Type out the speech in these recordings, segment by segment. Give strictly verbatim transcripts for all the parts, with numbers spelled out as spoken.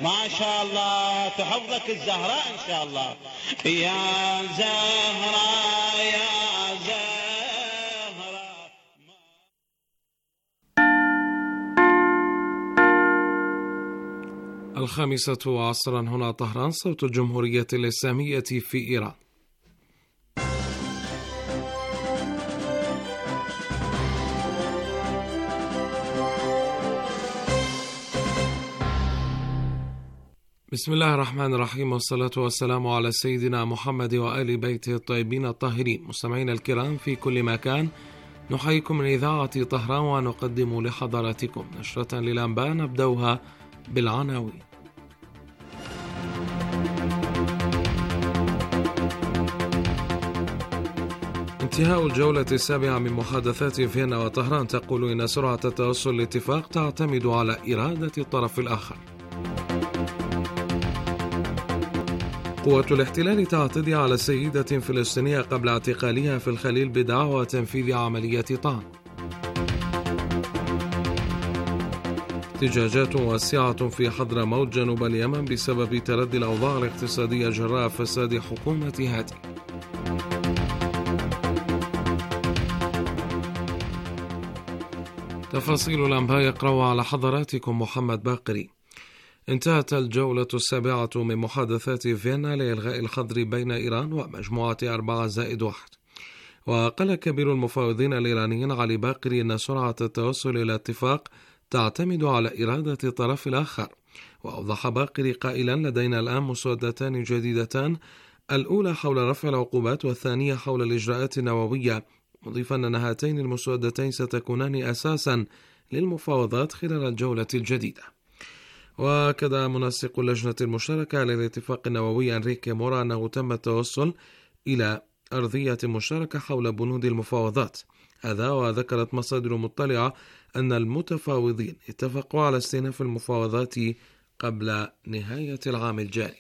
ما شاء الله تحفظك الزهراء إن شاء الله. يا زهراء يا زهراء. الخامسة عصرا هنا طهران، صوت الجمهورية الإسلامية في إيران. بسم الله الرحمن الرحيم، والصلاة والسلام على سيدنا محمد وآل بيته الطيبين الطاهرين. مستمعينا الكرام في كل مكان، نحييكم من إذاعة طهران ونقدم لحضراتكم نشرة للأنباء نبدأها بالعناوين. انتهاء الجولة السابعة من محادثات فيينا وطهران تقول إن سرعة التوصل لاتفاق تعتمد على إرادة الطرف الآخر. قوة الاحتلال تعتدي على سيدة فلسطينية قبل اعتقالها في الخليل بدعوى تنفيذ عملية طعن. احتجاجات واسعة في حضرموت جنوب اليمن بسبب تردي الأوضاع الاقتصادية جراء فساد حكومة هادي. تفاصيل الأنباء يقرأ على حضراتكم محمد باقري. انتهت الجولة السابعة من محادثات فيينا لإلغاء الحظر بين إيران ومجموعة أربعة زائد واحد. وقال كبير المفاوضين الإيرانيين علي باقري أن سرعة التوصل إلى اتفاق تعتمد على إرادة الطرف الآخر. وأوضح باقري قائلا: لدينا الآن مسودتان جديدتان، الأولى حول رفع العقوبات والثانية حول الإجراءات النووية، مضيفا أن هاتين المسودتين ستكونان أساسا للمفاوضات خلال الجولة الجديدة. وأكد منسق اللجنة المشتركة للاتفاق النووي أنريكي مورا أنه تم التوصل إلى أرضية مشتركة حول بنود المفاوضات. هذا وذكرت مصادر مطلعة أن المتفاوضين اتفقوا على استئناف المفاوضات قبل نهاية العام الجاري.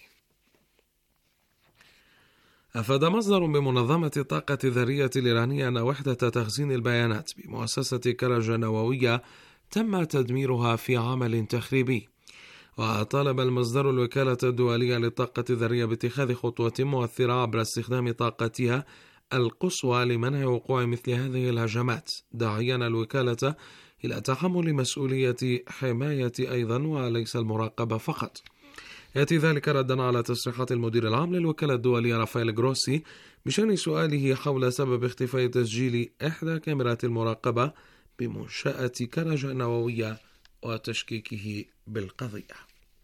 أفاد مصدر بمنظمة الطاقة الذرية الإيرانية أن وحدة تخزين البيانات بمؤسسة كرج النووية تم تدميرها في عمل تخريبي. وطالب المصدر الوكالة الدولية للطاقة الذرية باتخاذ خطوة مؤثرة عبر استخدام طاقتها القصوى لمنع وقوع مثل هذه الهجمات، داعيا الوكالة إلى تحمل مسؤولية حماية أيضا وليس المراقبة فقط. يأتي ذلك ردا على تصريحات المدير العام للوكالة الدولية رافائيل جروسي بشأن سؤاله حول سبب اختفاء تسجيل إحدى كاميرات المراقبة بمنشأة كرج النووية وتشكيكه بالقضية.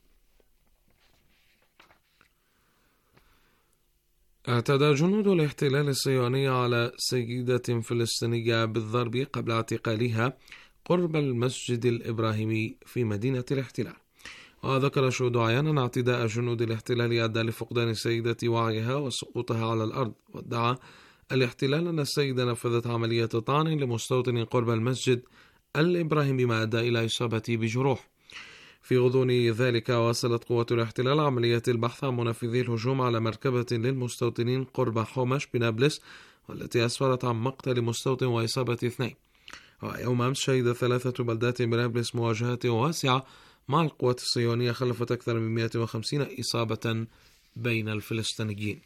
اعتدى جنود الاحتلال الصهيوني على سيدة فلسطينية بالضرب قبل اعتقالها قرب المسجد الإبراهيمي في مدينة الاحتلال. وذكر شهود عيانا اعتداء جنود الاحتلال أدى لفقدان السيدة وعيها وسقوطها على الأرض. وادعى الاحتلال أن السيدة نفذت عملية طعن لمستوطن قرب المسجد الإبراهيمي ما أدى إلى إصابته بجروح. في غضون ذلك واصلت قوة الاحتلال عملية البحث عن منفذي الهجوم على مركبة للمستوطنين قرب حومش بنابلس، والتي أسفرت عن مقتل مستوطن وإصابة اثنين. ويوم أمس شهد ثلاثة بلدات بنابلس مواجهات واسعة مع القوات الصهيونية خلفت أكثر من مئة وخمسين إصابة بين الفلسطينيين.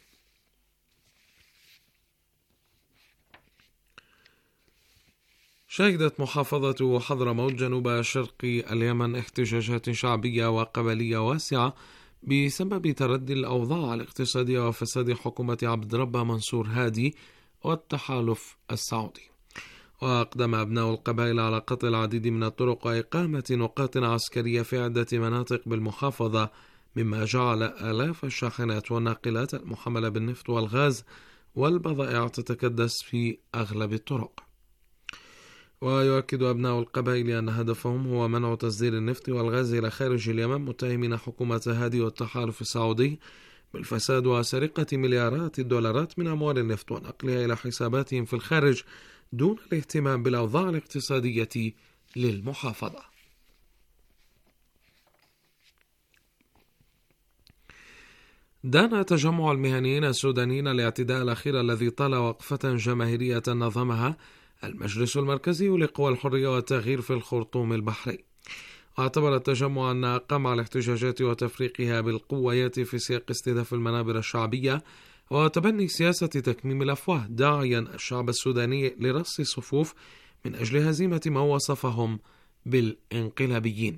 شهدت محافظة حضرموت جنوب شرق اليمن احتجاجات شعبية وقبلية واسعة بسبب تردي الأوضاع الاقتصادية وفساد حكومة عبد ربه منصور هادي والتحالف السعودي. وأقدم أبناء القبائل على قطع العديد من الطرق وإقامة نقاط عسكرية في عدة مناطق بالمحافظة، مما جعل آلاف الشاحنات والناقلات المحملة بالنفط والغاز والبضائع تتكدس في أغلب الطرق. ويؤكد أبناء القبائل أن هدفهم هو منع تصدير النفط والغاز إلى خارج اليمن، متهمين حكومة هادي والتحالف السعودي بالفساد وسرقة مليارات الدولارات من أموال النفط ونقلها إلى حساباتهم في الخارج دون الاهتمام بالأوضاع الاقتصادية للمحافظة. دان تجمع المهنيين السودانيين الاعتداء الأخير الذي طال وقفة جماهيرية نظمها المجلس المركزي لقوى الحرية والتغيير في الخرطوم البحري. اعتبر التجمع أن قمع الاحتجاجات وتفريقها بالقويات في سياق استهداف المنابر الشعبية وتبني سياسة تكميم الأفواه، داعيا الشعب السوداني لرص الصفوف من أجل هزيمة ما وصفهم بالانقلابيين.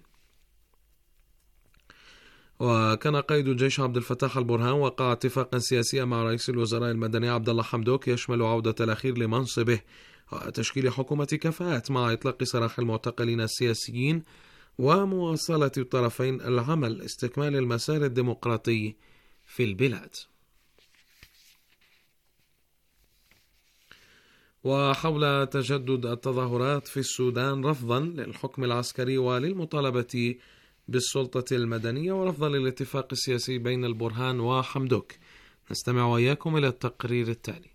وكان قائد الجيش عبد الفتاح البرهان وقع اتفاقا سياسيا مع رئيس الوزراء المدني عبد الله حمدوك يشمل عودة الأخير لمنصبه وتشكيل حكومة كفاءات مع إطلاق سراح المعتقلين السياسيين ومواصلة الطرفين العمل لاستكمال المسار الديمقراطي في البلاد. وحول تجدد التظاهرات في السودان رفضا للحكم العسكري وللمطالبة بالسلطة المدنية ورفضا للاتفاق السياسي بين البرهان وحمدوك، نستمع وإياكم إلى التقرير التالي.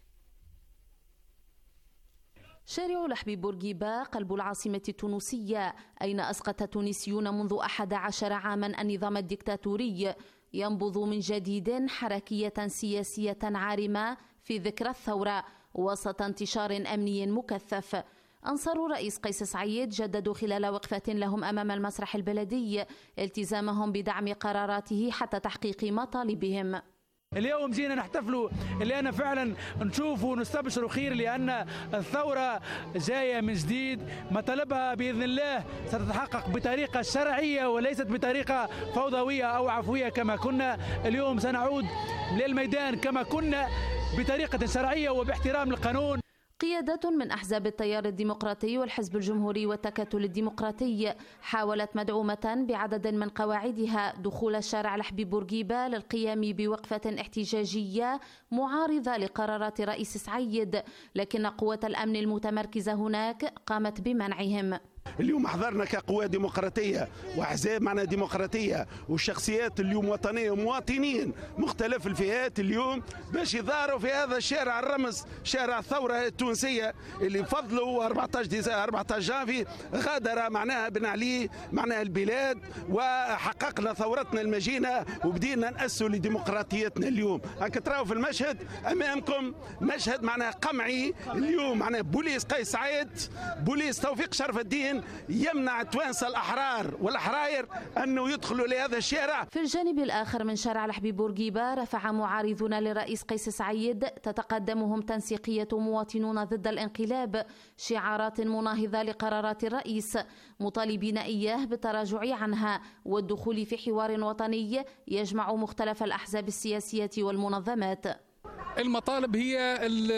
شارع لحبيب بورقيبة قلب العاصمة التونسية، أين أسقط التونسيون منذ أحد عشر عاما النظام الدكتاتوري، ينبض من جديد حركية سياسية عارمة في ذكرى الثورة وسط انتشار أمني مكثف. أنصار الرئيس قيس سعيد جددوا خلال وقفة لهم أمام المسرح البلدي التزامهم بدعم قراراته حتى تحقيق مطالبهم. اليوم جينا نحتفلوا لأن فعلا نشوف ونستبشر خير، لأن الثورة جاية من جديد، مطالبها بإذن الله ستتحقق بطريقة شرعية وليست بطريقة فوضوية أو عفوية كما كنا. اليوم سنعود للميدان كما كنا بطريقة شرعية وباحترام القانون. قيادة من أحزاب التيار الديمقراطي والحزب الجمهوري والتكتل الديمقراطي حاولت مدعومة بعدد من قواعدها دخول شارع لحبيب بورقيبة للقيام بوقفة احتجاجية معارضة لقرارات رئيس سعيد، لكن قوة الأمن المتمركزة هناك قامت بمنعهم. اليوم حضرنا كقوى ديمقراطية وأحزاب معنا ديمقراطية وشخصيات اليوم وطنية ومواطنين مختلف الفئات اليوم باش يظهروا في هذا الشارع الرمز، شارع الثورة التونسية اللي بفضلوا أربعة عشر جانفي غادر معناها بن علي معناها البلاد وحققنا ثورتنا المجينة وبدينا نأسوا لديمقراطيتنا. اليوم هكا تراو في المشهد أمامكم مشهد معناها قمعي. اليوم معناها بوليس قيس سعيد، بوليس توفيق شرف الدين يمنع التوانسة الأحرار والأحراير أنه يدخلوا لهذا الشارع. في الجانب الآخر من شارع لحبيب بورقيبة رفع معارضون للرئيس قيس سعيد تتقدمهم تنسيقية مواطنون ضد الانقلاب شعارات مناهضة لقرارات الرئيس، مطالبين إياه بالتراجع عنها والدخول في حوار وطني يجمع مختلف الأحزاب السياسية والمنظمات. المطالب هي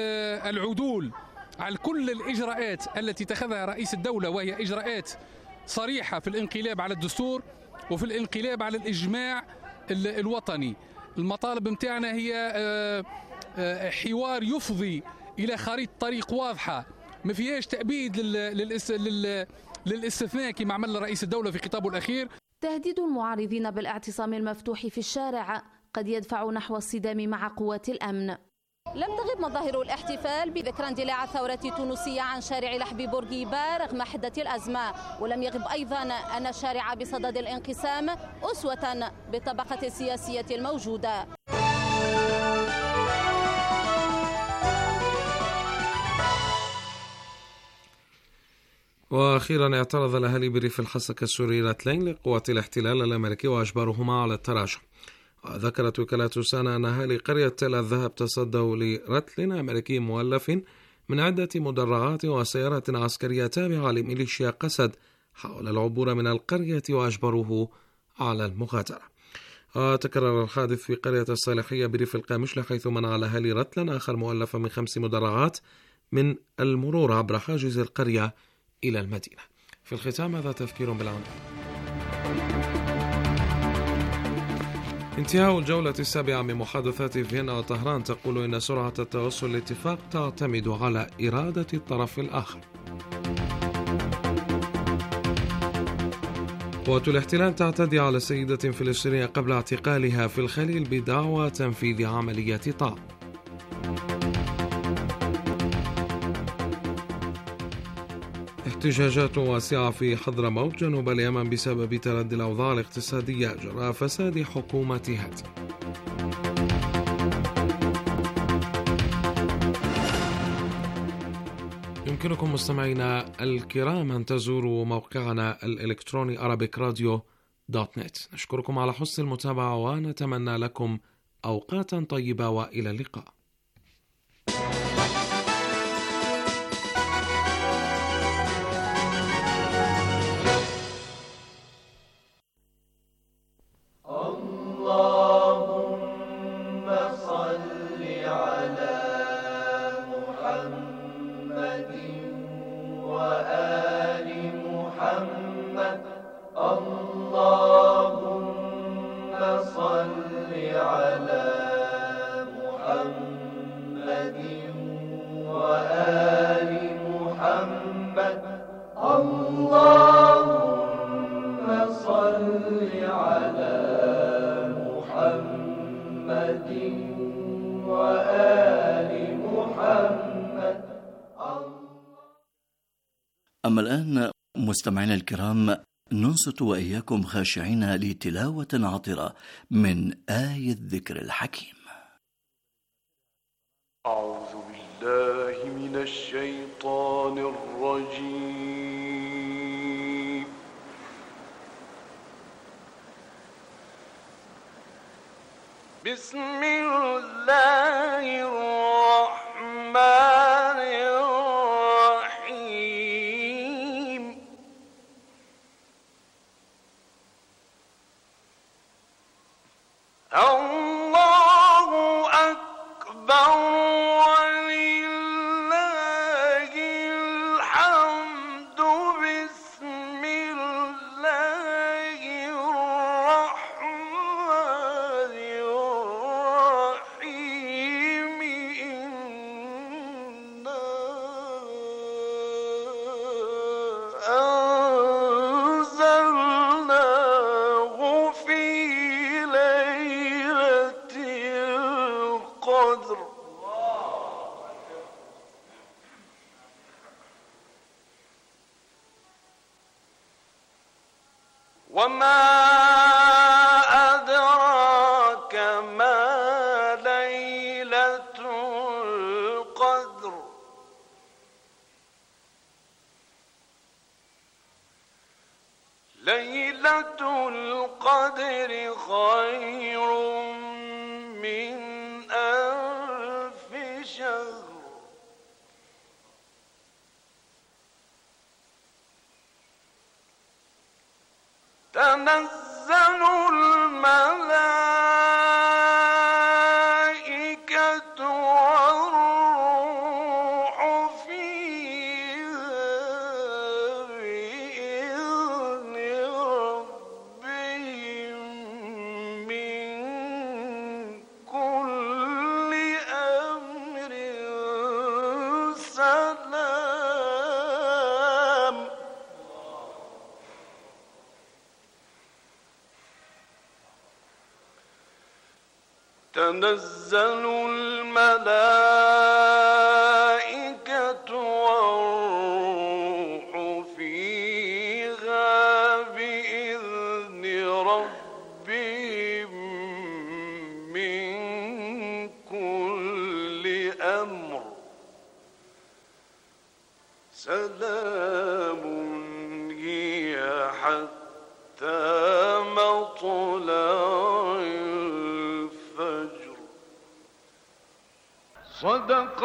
العدول على كل الإجراءات التي اتخذها رئيس الدولة، وهي إجراءات صريحة في الانقلاب على الدستور وفي الانقلاب على الإجماع الوطني. المطالب متاعنا هي حوار يفضي إلى خريطة طريق واضحة ما فيهاش تأبيد للاستثناء كما عمل رئيس الدولة في خطابه الأخير. تهديد المعارضين بالاعتصام المفتوح في الشارع قد يدفع نحو الصدام مع قوات الأمن. لم تغب مظاهر الاحتفال بذكرى اندلاع الثورة التونسية عن شارع لحبيب بورقيبة رغم حدة الأزمة، ولم يغب أيضا أن الشارع بصدد الانقسام أسوة بالطبقة السياسية الموجودة. وأخيرا اعترض الأهالي بريف الحسكة السوري رتلين لقوات الاحتلال الأمريكي وأجبرهما على التراجع. وذكرت وكالة سانا أن أهالي قرية تل الذهب تصدوا لرتل أمريكي مؤلف من عدة مدرعات وسيارات عسكرية تابعة لميليشيا قسد حاول العبور من القرية وأجبروه على المغادرة. وتكرر الحادث في قرية الصالحية بريف القامشلة حيث منع الأهالي رتلا آخر مؤلف من خمس مدرعات من المرور عبر حاجز القرية إلى المدينة. في الختام هذا تذكير بالعنوان. انتهاء الجولة السابعة من محادثات فيينا وطهران تقول إن سرعة التوصل لاتفاق تعتمد على إرادة الطرف الآخر. قوات الاحتلال تعتدي على سيدة فلسطينية قبل اعتقالها في الخليل بدعوى تنفيذ عملية طعن. احتجاجات واسعة في حضرموت جنوب اليمن بسبب تردي الأوضاع الاقتصادية جراء فساد حكومة هادي. يمكنكم مستمعينا الكرام أن تزوروا موقعنا الإلكتروني arabic radio دوت نت. نشكركم على حسن المتابعة ونتمنى لكم أوقاتا طيبة وإلى اللقاء. أما الآن مستمعينا الكرام ننصت وإياكم خاشعين لتلاوة عطرة من آية الذكر الحكيم. أعوذ بالله من الشيطان الرجيم. بسم الله الرحمن الرحيم. الله أكبر ولله الحمد. بسم الله الرحمن الرحيم. إنا أنزلناه في ليلة القدر. وما أدراك ما ليلة القدر. ليلة القدر خير من ألف شهر. تنزل الملائكة والروح فيها بإذن ربهم من كل أمر سلام. تنزل الملائكة والروح فيها بإذن ربهم من كل أمر سلام هي حتى مطلع الفجر. صدق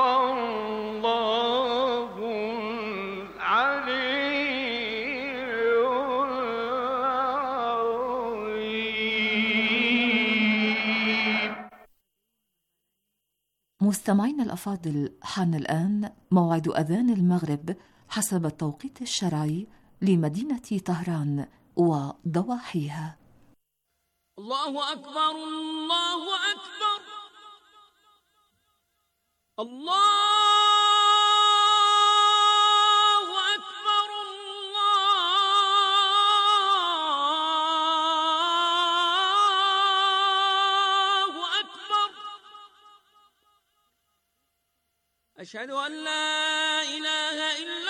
الله العلي العظيم. مستمعينا الأفاضل، حان الآن موعد أذان المغرب حسب التوقيت الشرعي لمدينة طهران وضواحيها. الله أكبر الله أكبر الله أكبر الله أكبر. أشهد أن لا إله إلا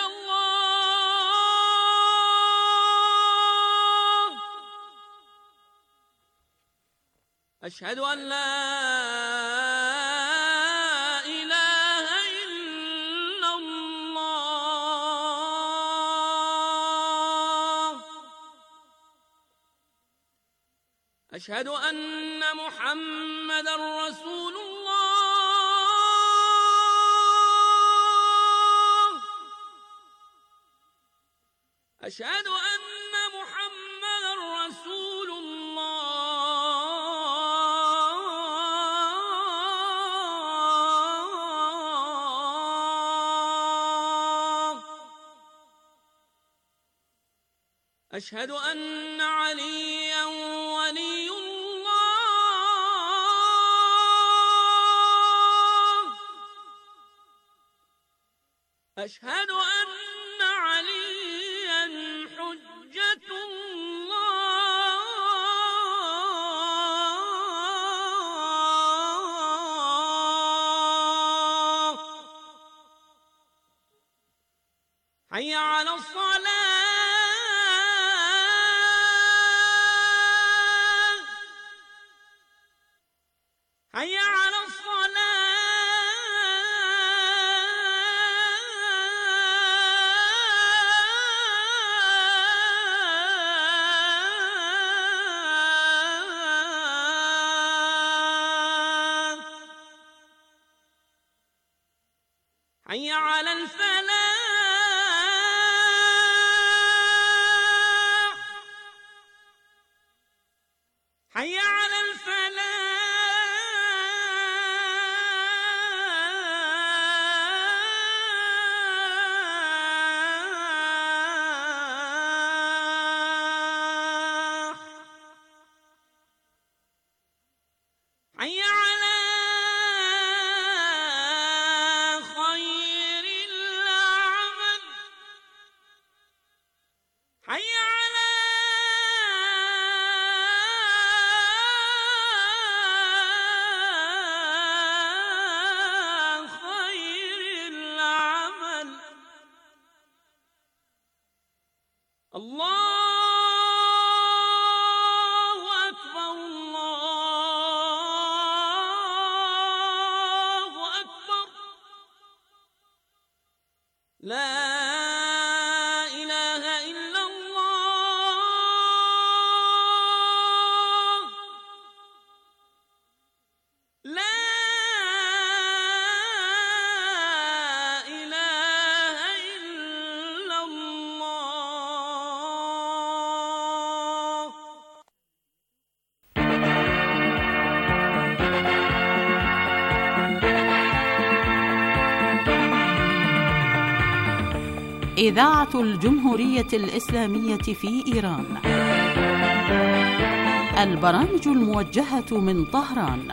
الله. أشهد أن لا إله إلا الله. أشهد أن محمد رسول الله. أشهد أن محمد رسول الله. أشهد أن عليا ولي الله. أشهد أن عليا حجة الله. حي على الصلاة. حي على الصلاة. حي على الفلاح. حي على الفلاح. حي على خير العمل. حي على خير العمل. الله أكبر. الله أكبر. لا إله إلا الله. لا إله إلا الله. إذاعة الجمهورية الإسلامية في إيران. البرامج الموجهة من طهران.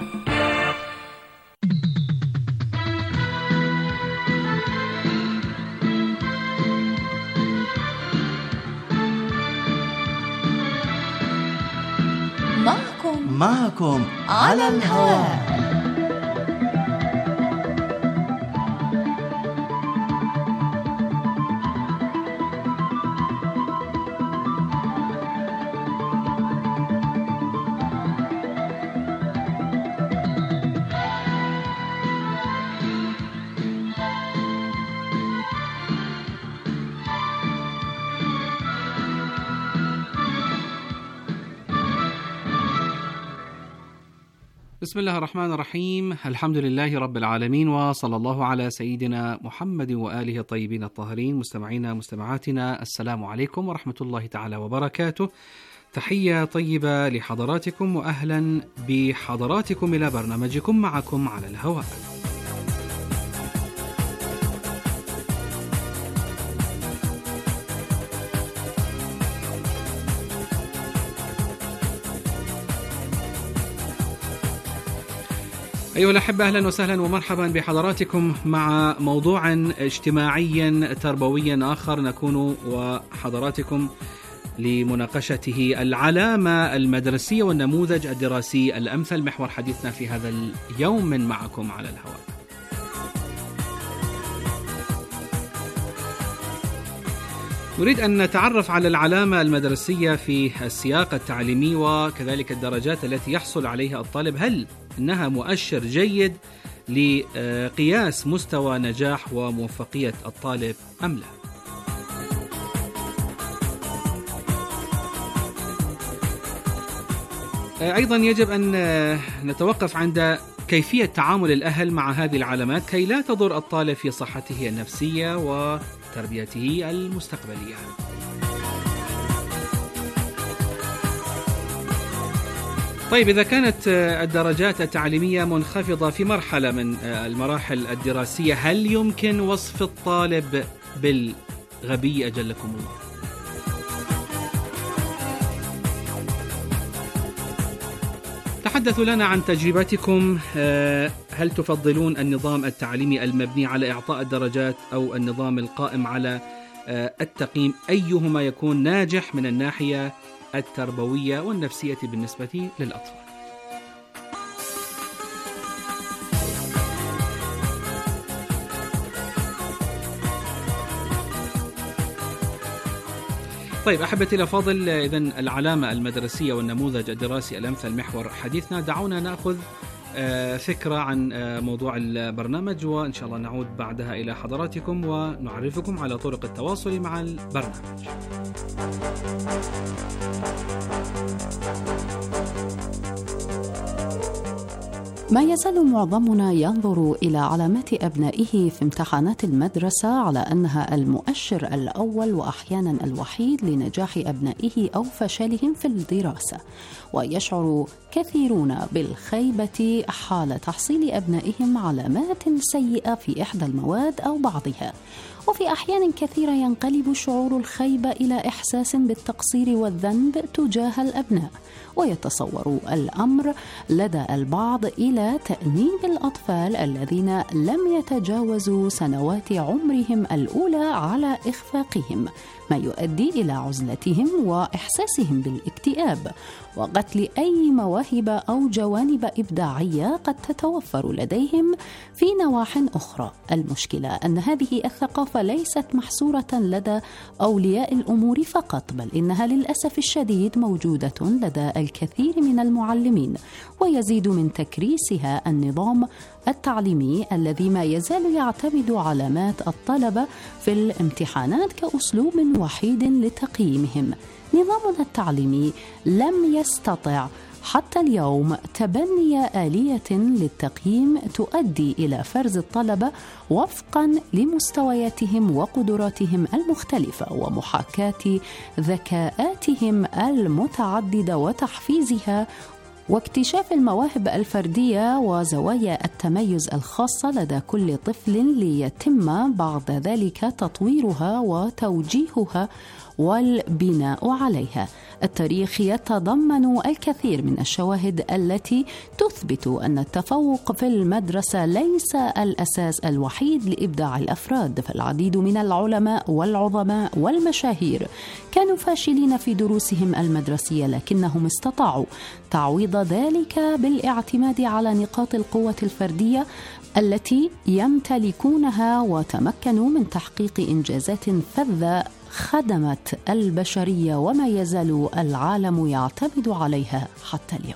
معكم معكم على الهواء. بسم الله الرحمن الرحيم. الحمد لله رب العالمين، وصلى الله على سيدنا محمد وآله الطيبين الطاهرين. مستمعينا مستمعاتنا، السلام عليكم ورحمة الله تعالى وبركاته. تحية طيبة لحضراتكم، وأهلا بحضراتكم إلى برنامجكم معكم على الهواء. أيها الأحبة، أهلا وسهلا ومرحبا بحضراتكم مع موضوع اجتماعي تربوي آخر نكون وحضراتكم لمناقشته العلامة المدرسية والنموذج الدراسي الأمثل، محور حديثنا في هذا اليوم من معكم على الهواء. نريد أن نتعرف على العلامة المدرسية في السياق التعليمي وكذلك الدرجات التي يحصل عليها الطالب. هل إنها مؤشر جيد لقياس مستوى نجاح وموفقية الطالب أم لا؟ أيضا يجب أن نتوقف عند كيفية تعامل الأهل مع هذه العلامات كي لا تضر الطالب في صحته النفسية وتربيته المستقبلية. طيب، إذا كانت الدرجات التعليمية منخفضة في مرحلة من المراحل الدراسية، هل يمكن وصف الطالب بالغبي أجلكم الله؟ تحدثوا لنا عن تجربتكم. هل تفضلون النظام التعليمي المبني على إعطاء الدرجات أو النظام القائم على التقييم؟ أيهما يكون ناجح من الناحية التربوية والنفسية بالنسبة للأطفال؟ طيب أحبتي الأفاضل، إذن العلامة المدرسية والنموذج الدراسي الأمثل محور حديثنا. دعونا نأخذ فكرة عن موضوع البرنامج، وإن شاء الله نعود بعدها إلى حضراتكم ونعرفكم على طرق التواصل مع البرنامج. ما يزال معظمنا ينظر إلى علامات أبنائه في امتحانات المدرسة على أنها المؤشر الأول وأحيانا الوحيد لنجاح أبنائه أو فشلهم في الدراسة، ويشعر كثيرون بالخيبة حال تحصيل أبنائهم علامات سيئة في إحدى المواد أو بعضها. وفي أحيان كثيرة ينقلب شعور الخيبة إلى إحساس بالتقصير والذنب تجاه الأبناء، ويتصور الأمر لدى البعض إلى تأنيب الأطفال الذين لم يتجاوزوا سنوات عمرهم الأولى على إخفاقهم، ما يؤدي إلى عزلتهم وإحساسهم بالاكتئاب وقتل أي مواهب أو جوانب إبداعية قد تتوفر لديهم في نواح أخرى. المشكلة أن هذه الثقافة ليست محصورة لدى أولياء الأمور فقط، بل إنها للأسف الشديد موجودة لدى الكثير من المعلمين، ويزيد من تكريسها النظام التعليمي الذي ما يزال يعتمد علامات الطلبة في الامتحانات كأسلوب وحيد لتقييمهم. نظامنا التعليمي لم يستطع حتى اليوم تبني آلية للتقييم تؤدي إلى فرز الطلبة وفقا لمستوياتهم وقدراتهم المختلفة ومحاكاة ذكاءاتهم المتعددة وتحفيزها واكتشاف المواهب الفردية وزوايا التميز الخاصة لدى كل طفل ليتم بعد ذلك تطويرها وتوجيهها والبناء عليها. التاريخ يتضمن الكثير من الشواهد التي تثبت أن التفوق في المدرسة ليس الأساس الوحيد لإبداع الأفراد، فالعديد من العلماء والعظماء والمشاهير كانوا فاشلين في دروسهم المدرسية، لكنهم استطاعوا تعويض ذلك بالاعتماد على نقاط القوة الفردية التي يمتلكونها، وتمكنوا من تحقيق إنجازات فذة خدمت البشرية وما يزال العالم يعتمد عليها حتى اليوم.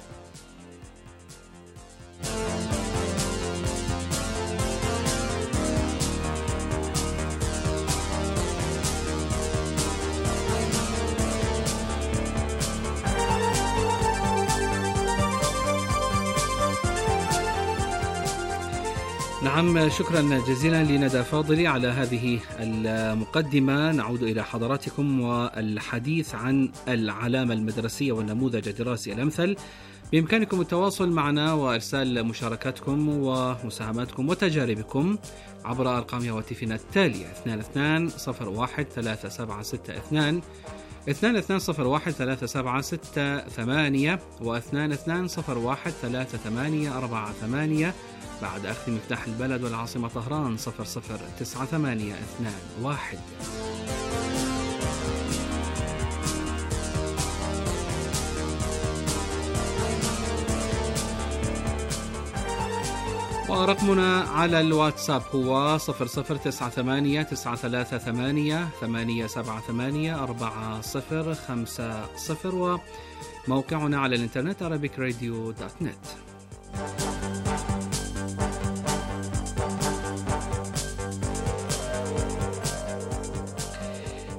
نعم، شكرا جزيلا لندى فاضلي على هذه المقدمة. نعود إلى حضراتكم والحديث عن العلامة المدرسية والنموذج الدراسي الأمثل. بإمكانكم التواصل معنا وإرسال مشاركاتكم ومساهماتكم وتجاربكم عبر أرقام هواتفنا التالية: اثنان اثنان صفر واحد ثلاثة سبعة ستة اثنان، اثنان اثنان صفر واحد ثلاثة سبعة ستة ثمانية، واثنان اثنان صفر واحد ثلاثة ثمانية أربعة ثمانية. بعد أخذ مفتاح البلد والعاصمة طهران صفر صفر تسعة ثمانية اثنان واحد. ورقمنا على الواتساب هو صفر صفر تسعة ثمانية تسعة ثلاثة ثمانية ثمانية سبعة ثمانية أربعة صفر خمسة صفر، وموقعنا على الإنترنت arabic radio dot net.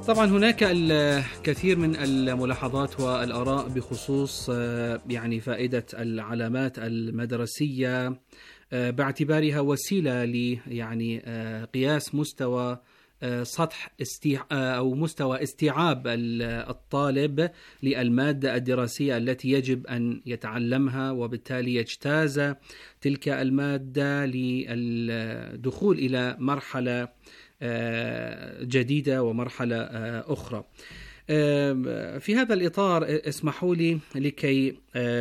طبعا هناك الكثير من الملاحظات والآراء بخصوص يعني فائدة العلامات المدرسية باعتبارها وسيلة ل يعني قياس مستوى سطح استيع... أو مستوى استيعاب الطالب للمادة الدراسية التي يجب أن يتعلمها، وبالتالي يجتاز تلك المادة للدخول إلى مرحلة جديدة ومرحلة أخرى. في هذا الإطار اسمحوا لي لكي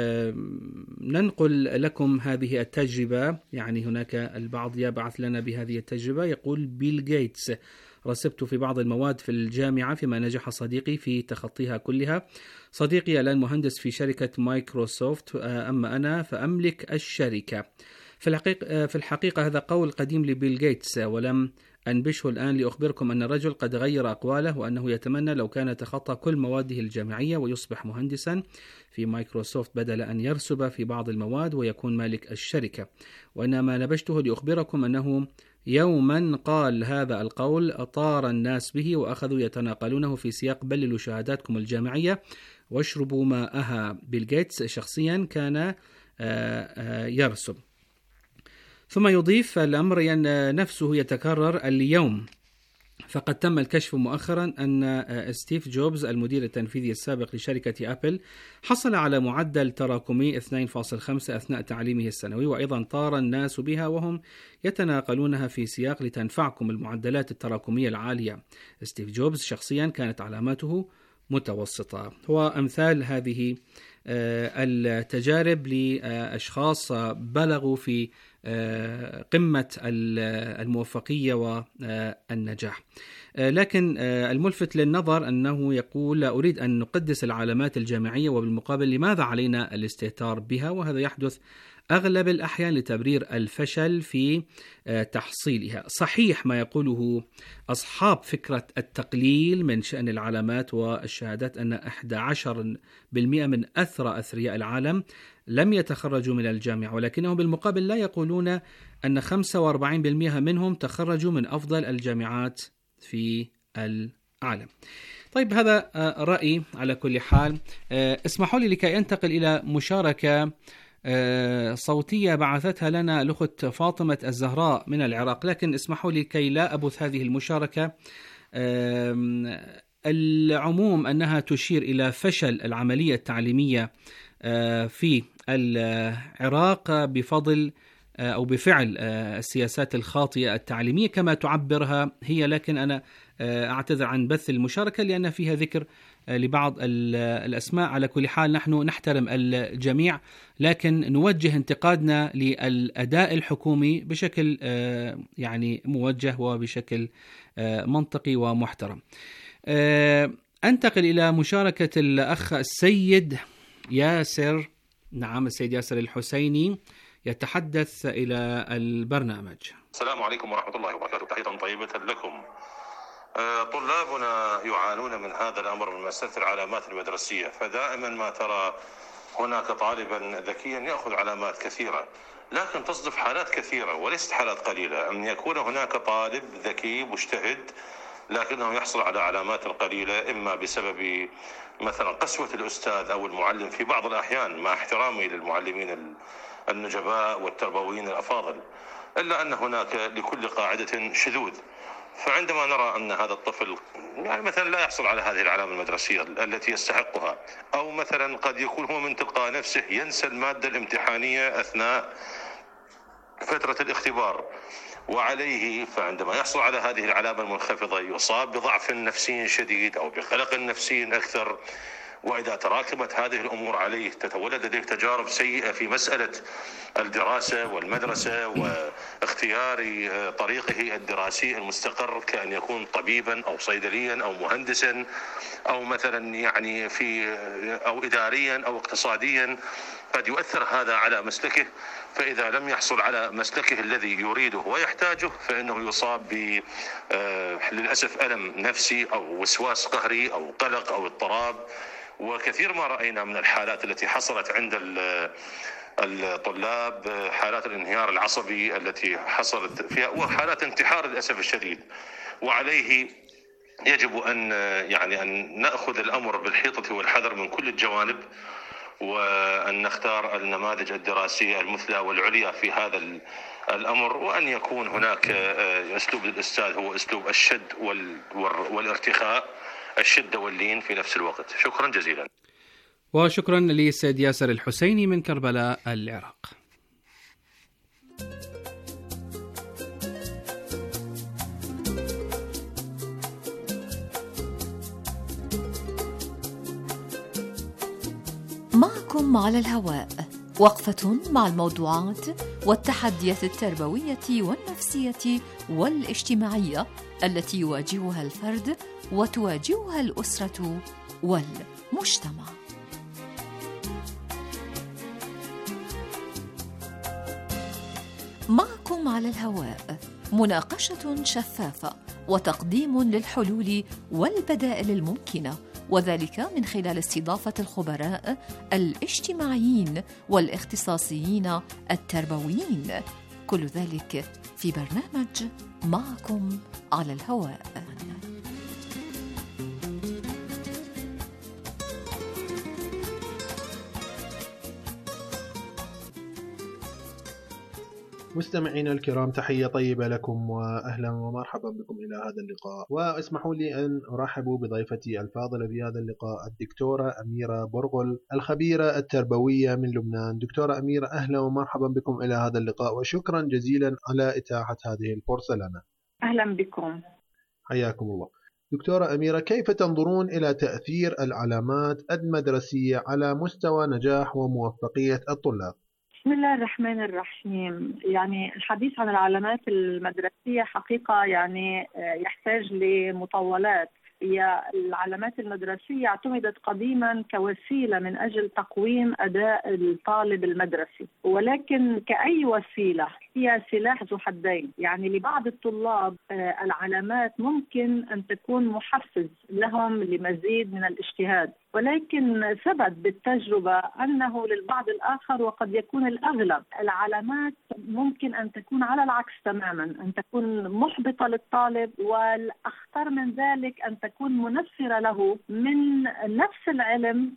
ننقل لكم هذه التجربة. يعني هناك البعض يبعث لنا بهذه التجربة، يقول: بيل غيتس: رسبت في بعض المواد في الجامعة فيما نجح صديقي في تخطيها كلها. صديقي الآن مهندس في شركة مايكروسوفت، أما أنا فأملك الشركة. في الحقيقة, في الحقيقة هذا قول قديم لبيل غيتس، ولم أنبشه الآن لأخبركم أن الرجل قد غير أقواله، وأنه يتمنى لو كان تخطى كل مواده الجامعية ويصبح مهندسا في مايكروسوفت بدل أن يرسب في بعض المواد ويكون مالك الشركة. وإنما نبشته لأخبركم أنه يوما قال هذا القول، طار الناس به وأخذوا يتناقلونه في سياق: بللوا شهاداتكم الجامعية واشربوا ماءها. بيل غيتس شخصيا كان يرسب. ثم يضيف الأمر أن نفسه يتكرر اليوم، فقد تم الكشف مؤخرا أن ستيف جوبز المدير التنفيذي السابق لشركة أبل حصل على معدل تراكمي اثنين فاصلة خمسة أثناء تعليمه السنوي، وأيضا طار الناس بها وهم يتناقلونها في سياق لتنفعكم المعدلات التراكمية العالية. ستيف جوبز شخصيا كانت علاماته متوسطة. وأمثال هذه التجارب لأشخاص بلغوا في قمة الموفقية والنجاح. لكن الملفت للنظر أنه يقول: لا أريد أن نقدس العلامات الجامعية، وبالمقابل لماذا علينا الاستهتار بها؟ وهذا يحدث أغلب الأحيان لتبرير الفشل في تحصيلها. صحيح ما يقوله أصحاب فكرة التقليل من شأن العلامات والشهادات، أن أحد عشر بالمئة من أثرى أثرياء العالم لم يتخرجوا من الجامعة، ولكنهم بالمقابل لا يقولون أن خمسة وأربعين بالمئة منهم تخرجوا من أفضل الجامعات في العالم. طيب، هذا رأيي. على كل حال اسمحوا لي لكي أنتقل إلى مشاركة صوتية بعثتها لنا الأخت فاطمة الزهراء من العراق، لكن اسمحوا لي كي لا أبث هذه المشاركة. العموم أنها تشير إلى فشل العملية التعليمية في العراق بفضل أو بفعل السياسات الخاطئة التعليمية كما تعبرها هي، لكن أنا أعتذر عن بث المشاركة لأن فيها ذكر لبعض الأسماء. على كل حال نحن نحترم الجميع، لكن نوجه انتقادنا للأداء الحكومي بشكل يعني موجه وبشكل منطقي ومحترم. أنتقل إلى مشاركة الأخ السيد ياسر. نعم، السيد ياسر الحسيني يتحدث إلى البرنامج. السلام عليكم ورحمة الله وبركاته. تحية طيبة لكم. طلابنا يعانون من هذا الأمر، من مسألة العلامات المدرسية، فدائما ما ترى هناك طالبا ذكيا يأخذ علامات كثيرة، لكن تصدف حالات كثيرة وليست حالات قليلة أن يكون هناك طالب ذكي مجتهد لكنه يحصل على علامات قليلة، إما بسبب مثلا قسوة الأستاذ أو المعلم في بعض الأحيان، مع احترامي للمعلمين النجباء والتربويين الأفاضل، إلا أن هناك لكل قاعدة شذوذ. فعندما نرى أن هذا الطفل يعني مثلا لا يحصل على هذه العلامة المدرسية التي يستحقها، أو مثلا قد يكون هو من تلقاء نفسه ينسى المادة الامتحانية أثناء فترة الاختبار وعليه، فعندما يحصل على هذه العلامة المنخفضة يصاب بضعف نفسي شديد أو بقلق نفسي أكثر. وإذا تراكمت هذه الأمور عليه تتولد لديه تجارب سيئة في مسألة الدراسة والمدرسة واختيار طريقه الدراسي المستقر، كأن يكون طبيبا أو صيدليا أو مهندسا أو مثلا يعني في أو إداريا أو اقتصاديا. قد يؤثر هذا على مسلكه، فإذا لم يحصل على مسلكه الذي يريده ويحتاجه فإنه يصاب ب للأسف ألم نفسي أو وسواس قهري أو قلق أو اضطراب. وكثير ما رأينا من الحالات التي حصلت عند الطلاب، حالات الانهيار العصبي التي حصلت فيها وحالات انتحار للأسف الشديد. وعليه يجب أن يعني أن نأخذ الأمر بالحيطة والحذر من كل الجوانب، وأن نختار النماذج الدراسية المثلى والعليا في هذا الأمر، وأن يكون هناك أسلوب للأستاذ هو أسلوب الشد والارتخاء، الشدة واللين في نفس الوقت. شكرا جزيلا. وشكرا للسيد ياسر الحسيني من كربلاء العراق. معكم على الهواء، وقفة مع الموضوعات والتحديات التربوية والنفسية والاجتماعية التي يواجهها الفرد وتواجهها الأسرة والمجتمع. معكم على الهواء مناقشة شفافة وتقديم للحلول والبدائل الممكنة، وذلك من خلال استضافة الخبراء الاجتماعيين والاختصاصيين التربويين، كل ذلك في برنامج معكم على الهواء. مستمعينا الكرام، تحية طيبة لكم وأهلا ومرحبا بكم إلى هذا اللقاء. واسمحوا لي أن أرحب بضيفتي الفاضلة في هذا اللقاء الدكتورة أميرة برغل، الخبيرة التربوية من لبنان. دكتورة أميرة، أهلا ومرحبا بكم إلى هذا اللقاء، وشكرا جزيلا على إتاحة هذه الفرصة لنا. أهلا بكم. حياكم الله. دكتورة أميرة، كيف تنظرون إلى تأثير العلامات المدرسية على مستوى نجاح وموفقية الطلاب؟ بسم الله الرحمن الرحيم. يعني الحديث عن العلامات المدرسية حقيقة يعني يحتاج لمطولات. هي العلامات المدرسية اعتمدت قديما كوسيلة من أجل تقويم أداء الطالب المدرسي، ولكن كأي وسيلة هي سلاح ذو حدين. يعني لبعض الطلاب العلامات ممكن أن تكون محفز لهم لمزيد من الاجتهاد، ولكن ثبت بالتجربة أنه للبعض الآخر وقد يكون الأغلب العلامات ممكن أن تكون على العكس تماما، أن تكون محبطة للطالب، والأخطر من ذلك أن تكون منفرة له من نفس العلم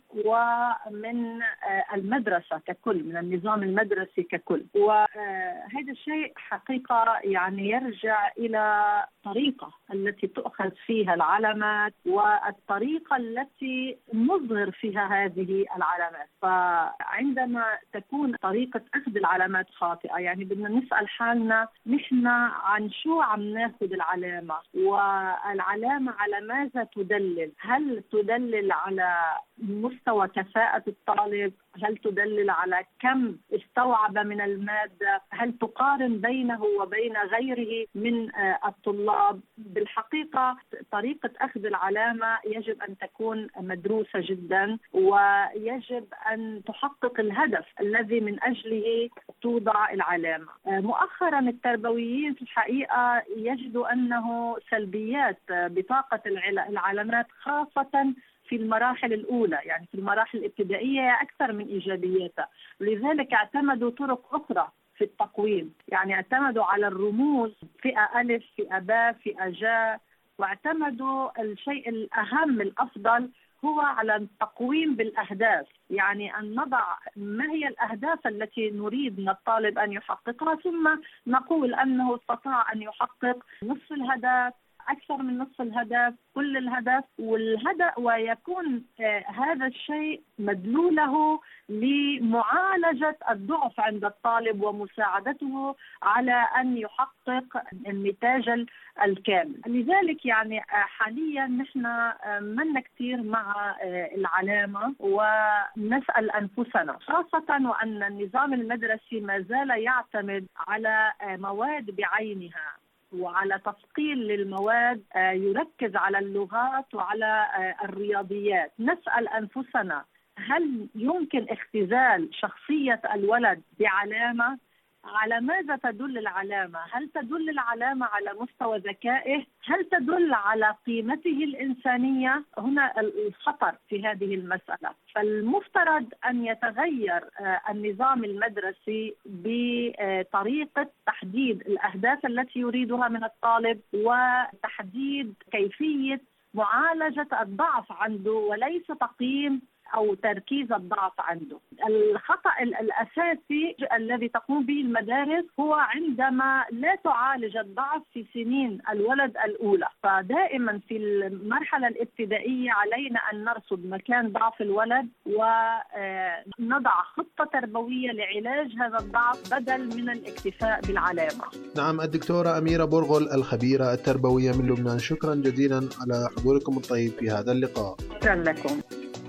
ومن المدرسة ككل، من النظام المدرسي ككل. وهذا الشيء حقيقة يعني يرجع إلى الطريقة التي تؤخذ فيها العلامات والطريقة التي نظهر فيها هذه العلامات. فعندما تكون طريقة أخذ العلامات خاطئة، يعني بدنا نسأل حالنا نحن عن شو عم ناخذ العلامة، والعلامة على ماذا تدلل؟ هل تدلل على مستوى كفاءة الطالب؟ هل تدلل على كم استوعب من المادة؟ هل تقارن بينه وبين غيره من الطلاب؟ بالحقيقة طريقة أخذ العلامة يجب أن تكون مدروسة جدا، ويجب أن تحقق الهدف الذي من أجله توضع العلامة. مؤخرا التربويين في الحقيقة يجدوا أنه سلبيات بطاقة العلامات خاصة في المراحل الأولى، يعني في المراحل الابتدائية أكثر من إيجابياتها، لذلك اعتمدوا طرق أخرى في التقويم. يعني اعتمدوا على الرموز، فئة ألف، فئة باء، فئة جاء، واعتمدوا الشيء الأهم الأفضل هو على التقويم بالأهداف، يعني أن نضع ما هي الأهداف التي نريد من الطالب أن يحققها، ثم نقول أنه استطاع أن يحقق نصف الهدف، أكثر من نصف الهدف، كل الهدف، والهدف ويكون آه هذا الشيء مدلوله لمعالجة الضعف عند الطالب ومساعدته على أن يحقق النتاج الكامل. لذلك يعني آه حاليا نحن آه منا كثير مع آه العلامة، ونسأل أنفسنا خاصة وأن النظام المدرسي ما زال يعتمد على آه مواد بعينها وعلى تثقيل للمواد يركز على اللغات وعلى الرياضيات. نسأل أنفسنا هل يمكن اختزال شخصية الولد بعلامة؟ على ماذا تدل العلامة؟ هل تدل العلامة على مستوى ذكائه؟ هل تدل على قيمته الإنسانية؟ هنا الخطر في هذه المسألة. فالمفترض أن يتغير النظام المدرسي بطريقة تحديد الأهداف التي يريدها من الطالب، وتحديد كيفية معالجة الضعف عنده وليس تقييم أو تركيز الضعف عنده. الخطأ الأساسي الذي تقوم به المدارس هو عندما لا تعالج الضعف في سنين الولد الأولى. فدائما في المرحلة الابتدائية علينا أن نرصد مكان ضعف الولد ونضع خطة تربوية لعلاج هذا الضعف بدل من الاكتفاء بالعلامة. نعم، الدكتورة أميرة بورغل الخبيرة التربوية من لبنان، شكرا جزيلا على حضوركم الطيب في هذا اللقاء. شكرا لكم.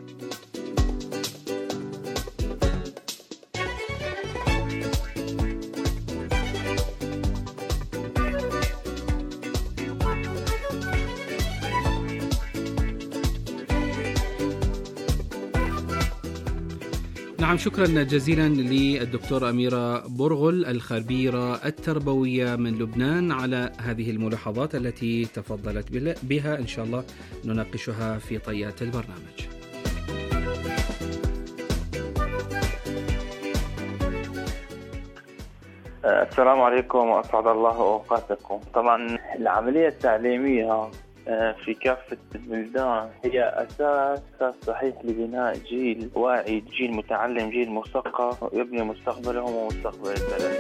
نعم، شكرا جزيلا للدكتورة أميرة بورغل الخبيرة التربوية من لبنان على هذه الملاحظات التي تفضلت بها. إن شاء الله نناقشها في طيات البرنامج. السلام عليكم وأسعد الله أوقاتكم. طبعا العملية التعليمية في كافة البلدان هي أساس صحيح لبناء جيل واعي، جيل متعلم، جيل مثقف يبني مستقبلهم ومستقبل البلد.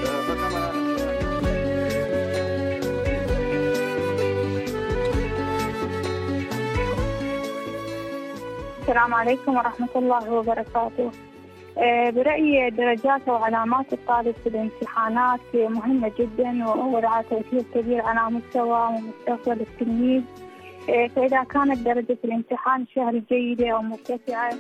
السلام عليكم ورحمة الله وبركاته. برأيي درجات وعلامات الطالب في الامتحانات مهمة جدا ولها تأثير كبير على مستوى ومستقبل التلميذ. فإذا كانت درجة الامتحان شهر جيدة أو مرتفعة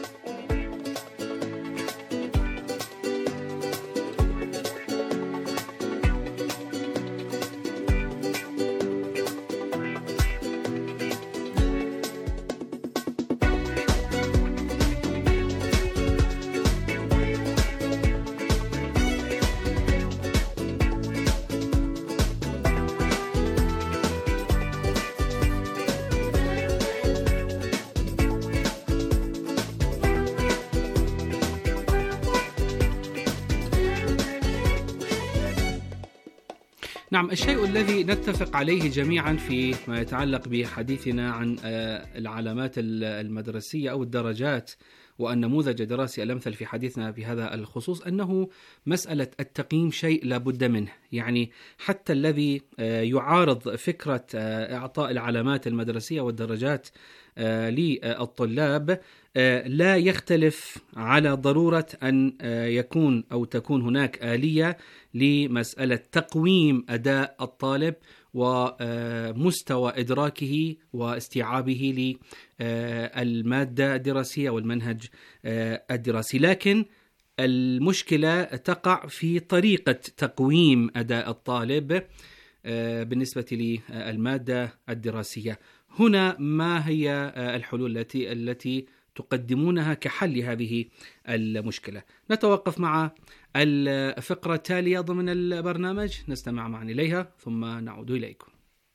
نعم، الشيء الذي نتفق عليه جميعا في ما يتعلق بحديثنا عن العلامات المدرسية أو الدرجات والنموذج الدراسي الأمثل في حديثنا في هذا الخصوص أنه مسألة التقييم شيء لا بد منه. يعني حتى الذي يعارض فكرة إعطاء العلامات المدرسية والدرجات للطلاب لا يختلف على ضرورة أن يكون أو تكون هناك آلية لمسألة تقويم أداء الطالب ومستوى إدراكه واستيعابه للمادة الدراسية والمنهج الدراسي. لكن المشكلة تقع في طريقة تقويم أداء الطالب بالنسبة للمادة الدراسية. هنا ما هي الحلول التي التي تقدمونها كحل لهذه المشكلة؟ نتوقف مع الفقرة التالية ضمن البرنامج، نستمع معا إليها ثم نعود إليكم.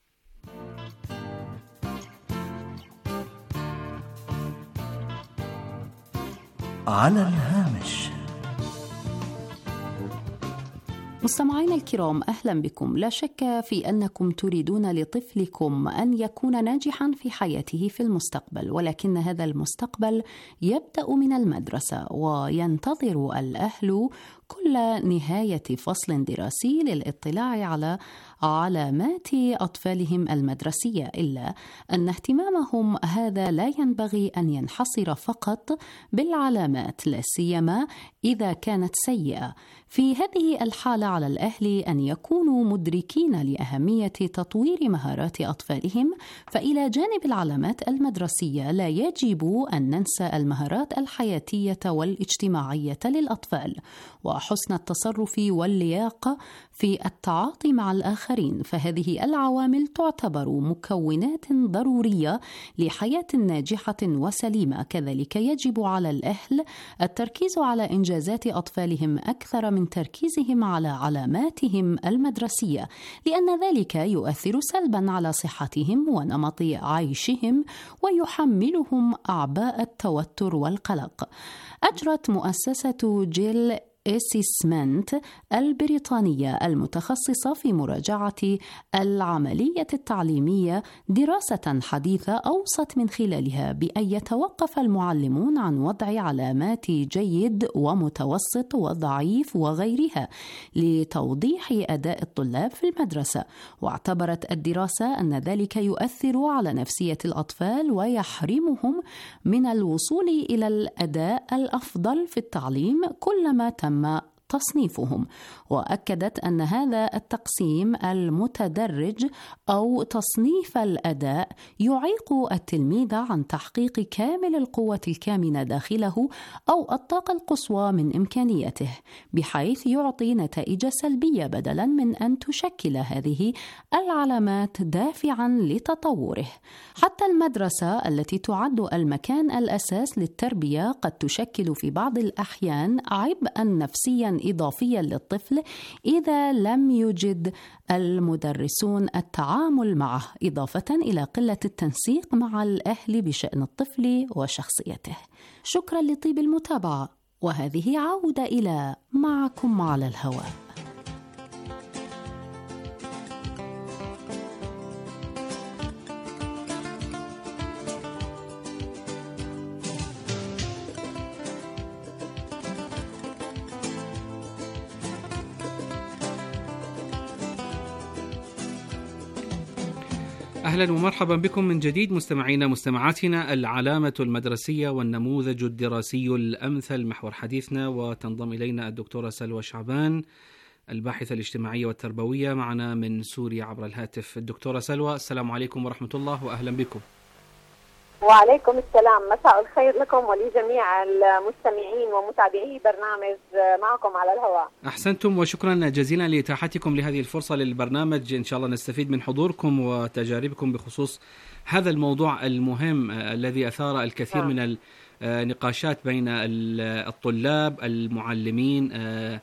على الهامش. مستمعينا الكرام، أهلا بكم. لا شك في أنكم تريدون لطفلكم أن يكون ناجحا في حياته في المستقبل، ولكن هذا المستقبل يبدأ من المدرسة، وينتظر الأهل كل نهاية فصل دراسي للاطلاع على علامات أطفالهم المدرسية، إلا أن اهتمامهم هذا لا ينبغي أن ينحصر فقط بالعلامات، لا سيما إذا كانت سيئة. في هذه الحالة على الأهل أن يكونوا مدركين لأهمية تطوير مهارات أطفالهم، فإلى جانب العلامات المدرسية لا يجب أن ننسى المهارات الحياتية والاجتماعية للأطفال، وحسن التصرف واللياقة في التعاطي مع الآخرين، فهذه العوامل تعتبر مكونات ضرورية لحياة ناجحة وسليمة. كذلك يجب على الأهل التركيز على إنجازات أطفالهم أكثر من تركيزهم على علاماتهم المدرسية، لأن ذلك يؤثر سلبا على صحتهم ونمط عيشهم ويحملهم أعباء التوتر والقلق. أجرت مؤسسة جيل أسيسمنت البريطانية المتخصصة في مراجعة العملية التعليمية دراسة حديثة أوصت من خلالها بأن يتوقف المعلمون عن وضع علامات جيد ومتوسط وضعيف وغيرها لتوضيح أداء الطلاب في المدرسة. واعتبرت الدراسة أن ذلك يؤثر على نفسية الأطفال ويحرمهم من الوصول إلى الأداء الأفضل في التعليم كلما تم تصنيفهم. وأكدت أن هذا التقسيم المتدرج أو تصنيف الأداء يعيق التلميذ عن تحقيق كامل القوة الكامنة داخله أو الطاقة القصوى من إمكانياته، بحيث يعطي نتائج سلبية بدلاً من أن تشكل هذه العلامات دافعاً لتطوره. حتى المدرسة التي تعد المكان الأساس للتربية قد تشكل في بعض الأحيان عبئاً نفسياً إضافياً للطفل إذا لم يجد المدرسون التعامل معه، إضافة إلى قلة التنسيق مع الأهل بشأن الطفل وشخصيته. شكراً لطيب المتابعة، وهذه عودة إلى معكم على الهواء. أهلا ومرحبا بكم من جديد مستمعينا مستمعاتنا. العلامة المدرسية والنموذج الدراسي الأمثل محور حديثنا، وتنضم إلينا الدكتورة سلوى شعبان الباحثة الاجتماعية والتربوية معنا من سوريا عبر الهاتف. الدكتورة سلوى، السلام عليكم ورحمة الله وأهلا بكم. وعليكم السلام، مساء الخير لكم ولجميع المستمعين ومتابعي برنامج معكم على الهواء. أحسنتم وشكرا جزيلا لإتاحتكم لهذه الفرصة للبرنامج. إن شاء الله نستفيد من حضوركم وتجاربكم بخصوص هذا الموضوع المهم الذي أثار الكثير من النقاشات بين الطلاب، المعلمين،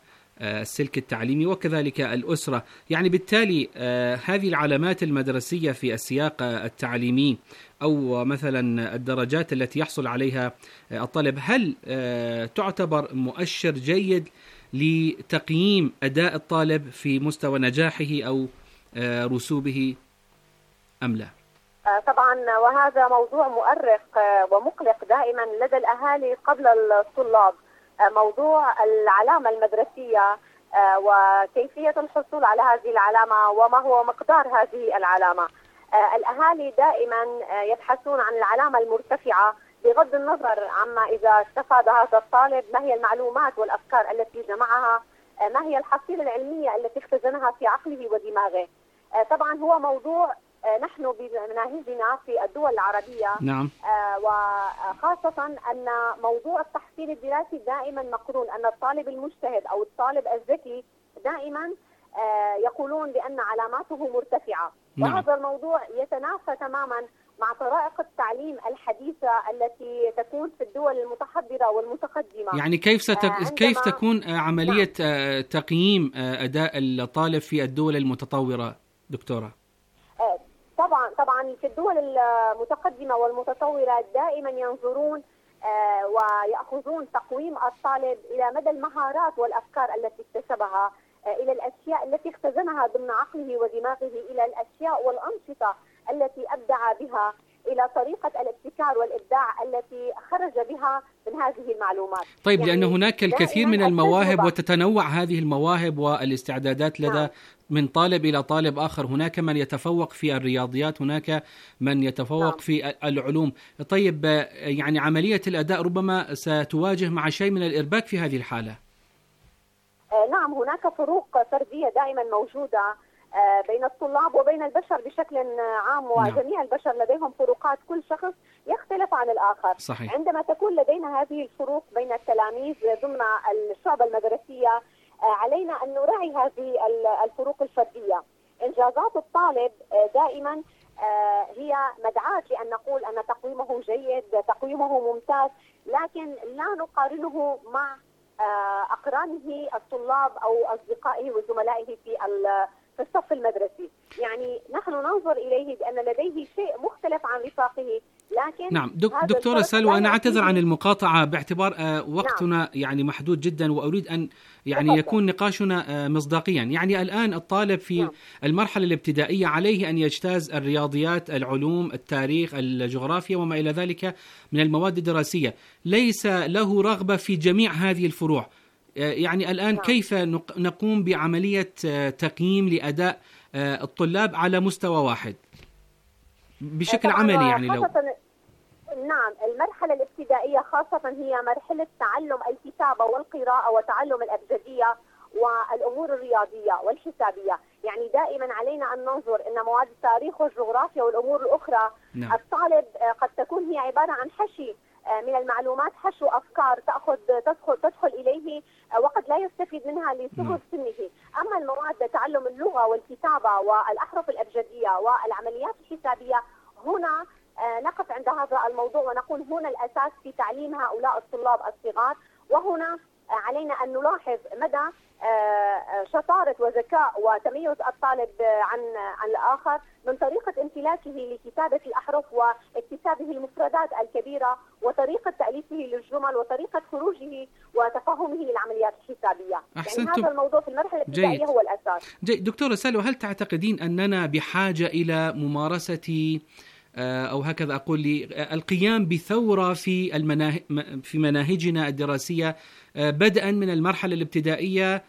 السلك التعليمي وكذلك الأسرة. يعني بالتالي هذه العلامات المدرسية في السياق التعليمي أو مثلا الدرجات التي يحصل عليها الطالب، هل تعتبر مؤشر جيد لتقييم أداء الطالب في مستوى نجاحه أو رسوبه أم لا؟ طبعا، وهذا موضوع مؤرق ومقلق دائما لدى الأهالي قبل الطلاب، موضوع العلامة المدرسية وكيفية الحصول على هذه العلامة وما هو مقدار هذه العلامة. الأهالي دائما يبحثون عن العلامة المرتفعة بغض النظر عما إذا استفاد هذا الطالب، ما هي المعلومات والأفكار التي جمعها، ما هي الحصيلة العلمية التي اختزنها في عقله ودماغه. طبعا هو موضوع نحن بمناهجنا في الدول العربية، نعم، وخاصة أن موضوع التحصيل الدراسي دائما مقرون أن الطالب المجتهد أو الطالب الذكي دائما يقولون بأن علاماته مرتفعة. نعم. وهذا الموضوع يتنافى تماما مع طرائق التعليم الحديثة التي تكون في الدول المتحضرة والمتقدمة. يعني كيف ستك... كيف تكون عملية نعم. تقييم أداء الطالب في الدول المتطورة دكتورة؟ طبعا طبعا في الدول المتقدمة والمتطورة دائما ينظرون آه ويأخذون تقويم الطالب إلى مدى المهارات والأفكار التي اكتسبها، آه إلى الأشياء التي اختزنها ضمن عقله ودماغه، إلى الأشياء والأنشطة التي أبدع بها، إلى طريقة الابتكار والإبداع التي خرج بها من هذه المعلومات. طيب، يعني لأن هناك الكثير من المواهب وتتنوع هذه المواهب والاستعدادات لدى نعم. من طالب إلى طالب آخر. هناك من يتفوق في الرياضيات، هناك من يتفوق نعم. في العلوم. طيب، يعني عملية الأداء ربما ستواجه مع شيء من الإرباك في هذه الحالة. آه نعم، هناك فروق فردية دائما موجودة بين الطلاب وبين البشر بشكل عام، وجميع البشر لديهم فروقات، كل شخص يختلف عن الآخر. صحيح. عندما تكون لدينا هذه الفروق بين التلاميذ ضمن الشعب المدرسية، علينا أن نراعي هذه الفروق الفردية. إنجازات الطالب دائما هي مدعاة لأن نقول أن تقويمه جيد، تقويمه ممتاز، لكن لا نقارنه مع أقرانه الطلاب أو أصدقائه وزملائه في في الصف المدرسي. يعني نحن ننظر إليه بأن لديه شيء مختلف عن رفاقه لكن نعم دكتورة سلوى، أنا أعتذر عن المقاطعة باعتبار وقتنا نعم. يعني محدود جدا، وأريد أن يعني تفضل. يكون نقاشنا مصداقيا. يعني الآن الطالب في نعم. المرحلة الابتدائية عليه أن يجتاز الرياضيات، العلوم، التاريخ، الجغرافيا وما إلى ذلك من المواد الدراسية، ليس له رغبة في جميع هذه الفروع. يعني الآن نعم. كيف نقوم بعملية تقييم لأداء الطلاب على مستوى واحد بشكل عملي؟ يعني لو نعم، المرحلة الابتدائية خاصة هي مرحلة تعلم الكتابة والقراءة وتعلم الأبجدية والأمور الرياضية والحسابية. يعني دائما علينا أن ننظر أن مواد التاريخ والجغرافيا والأمور الأخرى نعم. الطالب قد تكون هي عبارة عن حشي من المعلومات، حشو أفكار تأخذ تدخل تدخل إليه وقد لا يستفيد منها لصغر سنه. أما المواد تعلم اللغة والكتابة والأحرف الأبجدية والعمليات الحسابية، هنا نقف عند هذا الموضوع ونقول هنا الأساس في تعليم هؤلاء الطلاب الصغار. وهنا علينا أن نلاحظ مدى شطارة وذكاء وتميز الطالب عن عن الآخر من طريقة امتلاكه لكتابة الأحرف واكتسابه المفردات الكبيرة وطريقة تأليفه للجمل وطريقة خروجه وتفهمه للعمليات الحسابية. يعني هذا الموضوع في المرحلة الابتدائية هو الأساس. جيد. دكتورة سلوى، هل تعتقدين أننا بحاجة إلى ممارسة أو هكذا أقول لي القيام بثورة في المناهج في مناهجنا الدراسية بدءا من المرحلة الابتدائية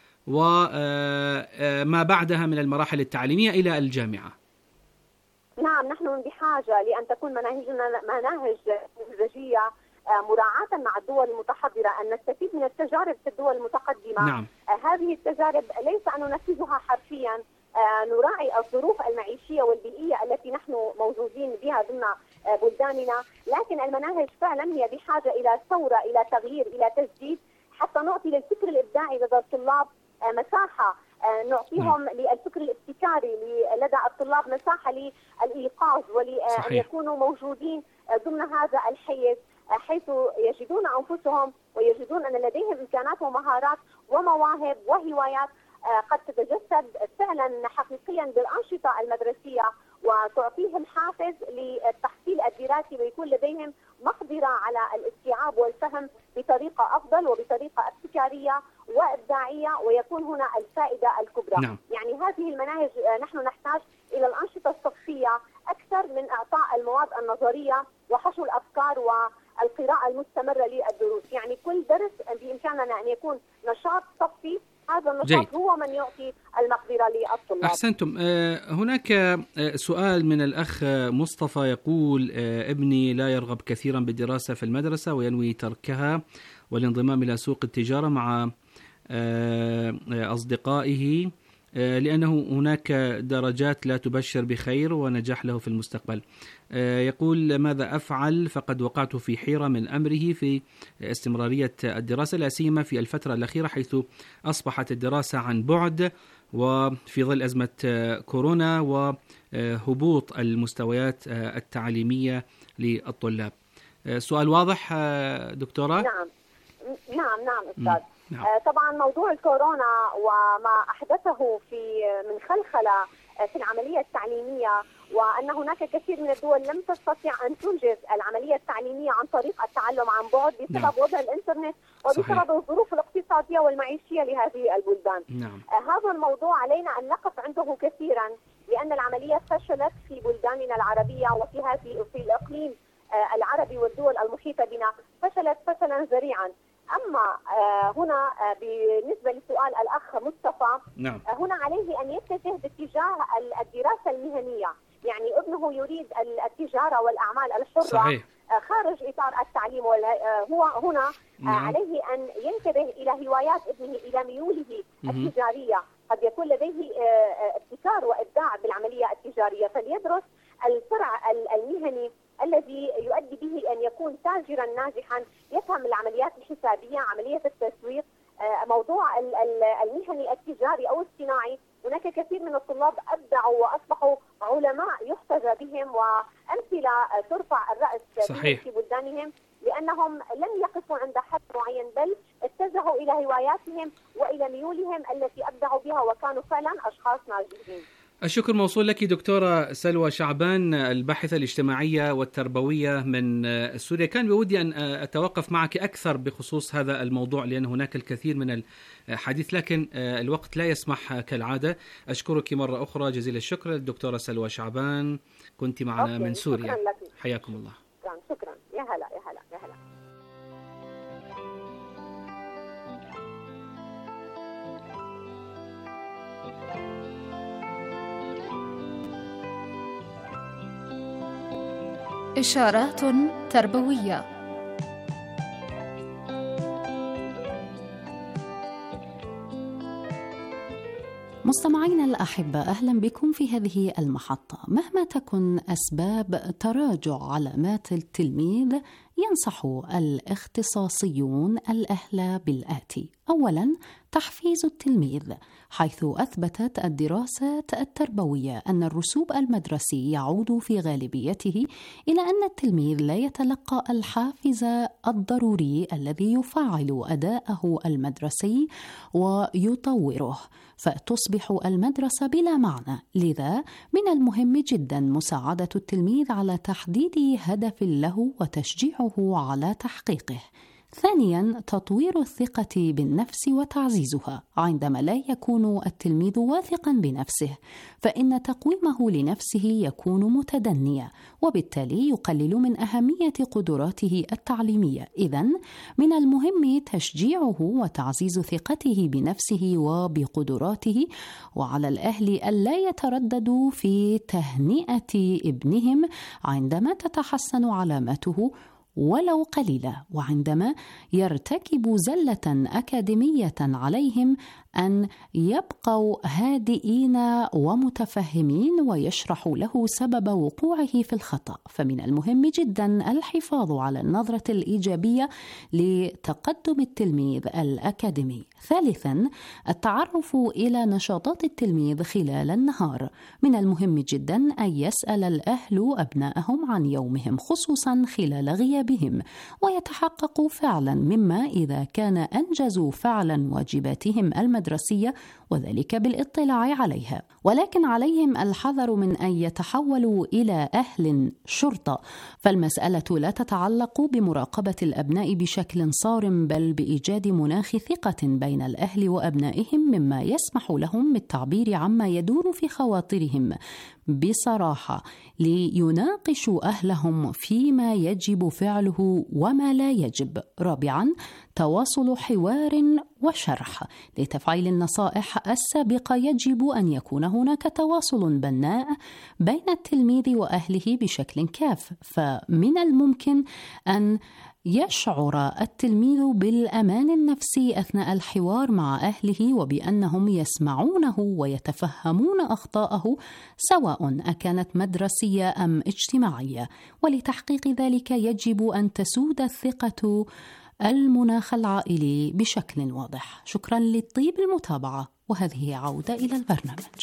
وما بعدها من المراحل التعليمية إلى الجامعة؟ نعم، نحن بحاجة لأن تكون مناهجنا مناهج نموذجية مراعاة مع الدول المتحضرة، أن نستفيد من التجارب في الدول المتقدمة. نعم. هذه التجارب ليس أن ننفذها حرفيا، نراعي الظروف المعيشية والبيئية التي نحن موجودين بها ضمن بلداننا، لكن المناهج فعلا هي بحاجة إلى ثورة، إلى تغيير، إلى تجديد، حتى نعطي للفكر الإبداعي لدى الطلاب مساحة، نعطيهم للفكر الابتكاري لدى الطلاب مساحة للإيقاظ ولأن يكونوا موجودين ضمن هذا الحيز، حيث يجدون أنفسهم ويجدون أن لديهم إمكانات ومهارات ومواهب وهوايات قد تتجسد فعلا حقيقيا بالأنشطة المدرسية وتعطيهم حافز للتحصيل الدراسي ويكون لديهم مقدرة على الاستيعاب والفهم بطريقة أفضل وبطريقة ابتكارية وإبداعية، ويكون هنا الفائدة الكبرى. نعم. يعني هذه المناهج نحن نحتاج إلى الأنشطة الصفية أكثر من إعطاء المواد النظرية وحشو الأفكار والقراءة المستمرة للدروس. يعني كل درس بإمكاننا أن يكون نشاط صفي، هذا النشاط جيد. هو من يعطي المقدرة للطلاب. أحسنتم. هناك سؤال من الأخ مصطفى يقول: ابني لا يرغب كثيرا بالدراسة في المدرسة وينوي تركها والانضمام إلى سوق التجارة مع أصدقائه لأنه هناك درجات لا تبشر بخير ونجاح له في المستقبل. يقول: ماذا أفعل؟ فقد وقعت في حيرة من أمره في استمرارية الدراسة، لا سيما في الفترة الأخيرة حيث أصبحت الدراسة عن بعد وفي ظل أزمة كورونا وهبوط المستويات التعليمية للطلاب. سؤال واضح دكتورة؟ نعم نعم نعم أستاذ. نعم. طبعا موضوع الكورونا وما أحدثه في من خلخلة في العملية التعليمية، وأن هناك كثير من الدول لم تستطيع أن تنجز العملية التعليمية عن طريق التعلم عن بعد بسبب نعم. وضع الإنترنت وبسبب صحيح. الظروف الاقتصادية والمعيشية لهذه البلدان. نعم. هذا الموضوع علينا أن نقف عنده كثيرا، لأن العملية فشلت في بلداننا العربية وفي هذه في الإقليم العربي والدول المحيطة بنا، فشلت فشلا ذريعا. أما هنا بالنسبة لسؤال الأخ مصطفى، نعم. هنا عليه أن يتجه باتجاه الدراسة المهنية. يعني ابنه يريد التجارة والأعمال الحرة صحيح. خارج إطار التعليم، هو هنا نعم. عليه أن ينتبه إلى هوايات ابنه، إلى ميوله التجارية. قد يكون لديه ابتكار وإبداع بالعملية التجارية، فليدرس الفرع المهني الذي يؤدي به أن يكون تاجرا ناجحا، يفهم العمليات الحسابية، عملية التسويق، موضوع المهني التجاري أو الصناعي. هناك كثير من الطلاب أبدعوا وأصبحوا علماء يحتذى بهم وأمثلة ترفع الرأس صحيح. في بلدانهم، لأنهم لم يقفوا عند حد معين بل اتجهوا إلى هواياتهم وإلى ميولهم التي أبدعوا بها وكانوا فعلا أشخاص ناجحين. الشكر موصول لك دكتورة سلوى شعبان، الباحثة الاجتماعية والتربوية من سوريا. كان بودي أن أتوقف معك أكثر بخصوص هذا الموضوع لأن هناك الكثير من الحديث، لكن الوقت لا يسمح كالعادة. أشكرك مرة أخرى جزيل الشكر الدكتورة سلوى شعبان، كنت معنا من سوريا. حياكم الله. شكرا. يا هلا يا هلا يا هلا. إشارات تربوية. مستمعينا الأحبة، أهلا بكم في هذه المحطة. مهما تكن أسباب تراجع علامات التلميذ، ينصح الاختصاصيون الأهل بالآتي: أولا، تحفيز التلميذ، حيث أثبتت الدراسات التربوية أن الرسوب المدرسي يعود في غالبيته إلى أن التلميذ لا يتلقى الحافز الضروري الذي يفعل أداءه المدرسي ويطوره، فتصبح المدرسة بلا معنى. لذا من المهم جدا مساعدة التلميذ على تحديد هدف له وتشجيعه على تحقيقه. ثانياً، تطوير الثقة بالنفس وتعزيزها. عندما لا يكون التلميذ واثقاً بنفسه، فإن تقويمه لنفسه يكون متدنيا، وبالتالي يقلل من أهمية قدراته التعليمية. إذن من المهم تشجيعه وتعزيز ثقته بنفسه وبقدراته، وعلى الأهل ألا يترددوا في تهنئة ابنهم عندما تتحسن علاماته ولو قليلة، وعندما يرتكب زلة أكاديمية عليهم أن يبقوا هادئين ومتفهمين ويشرحوا له سبب وقوعه في الخطأ. فمن المهم جدا الحفاظ على النظرة الإيجابية لتقدم التلميذ الأكاديمي. ثالثا، التعرف إلى نشاطات التلميذ خلال النهار. من المهم جدا أن يسأل الأهل أبنائهم عن يومهم خصوصا خلال غيابهم، ويتحققوا فعلا مما إذا كان أنجزوا فعلا واجباتهم المدرسية، وذلك بالاطلاع عليها. ولكن عليهم الحذر من أن يتحولوا إلى أهل شرطة، فالمسألة لا تتعلق بمراقبة الأبناء بشكل صارم، بل بإيجاد مناخ ثقة بين الأهل وأبنائهم مما يسمح لهم بالتعبير عما يدور في خواطرهم بصراحة، ليناقشوا أهلهم فيما يجب فعله وما لا يجب. رابعاً، تواصل حوار وشرح. لتفعيل النصائح السابقة يجب أن يكون هناك تواصل بناء بين التلميذ وأهله بشكل كاف، فمن الممكن أن يشعر التلميذ بالأمان النفسي أثناء الحوار مع أهله، وبأنهم يسمعونه ويتفهمون أخطاءه سواء أكانت مدرسية أم اجتماعية. ولتحقيق ذلك يجب أن تسود الثقة المناخ العائلي بشكل واضح. شكرا للطيب المتابعة، وهذه عودة إلى البرنامج.